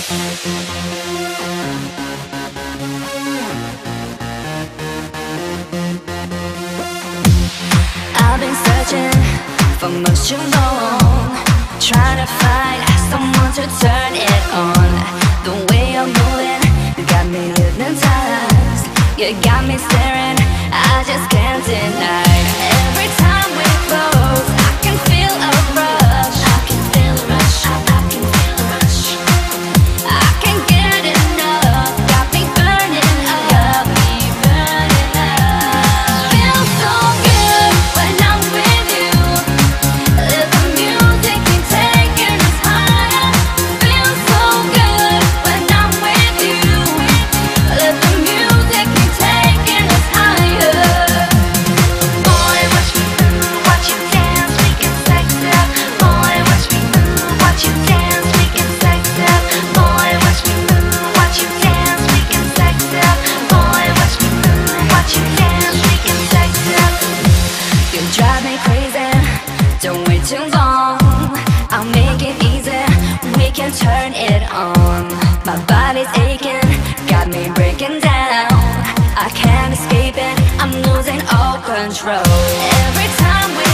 I've been searching for much too long, trying to find someone to turn it on. The way you're moving got me hypnotized. You got me staring, I just can't deny. Every time we close, I can feel a rush. I can feel a rush. I can feel a rush. I can't get enough. Got me burning up. Feels so good when I'm with you. Let the music keep taking us higher. Feels so good when I'm with you. Let the music keep taking us higher. Boy, watch me move, watch you dance, we can sex up. Boy, watch me move, watch you dance, we can sex up. Boy, watch me move, watch you dance, we can sex up. Boy, watch me move, watch you dance, we can sex up. You drive me crazy, don't wait too long. I'll make it easy, we can turn it on. My body's aching, got me breaking down. I can't escape it, I'm losing all control. Every time we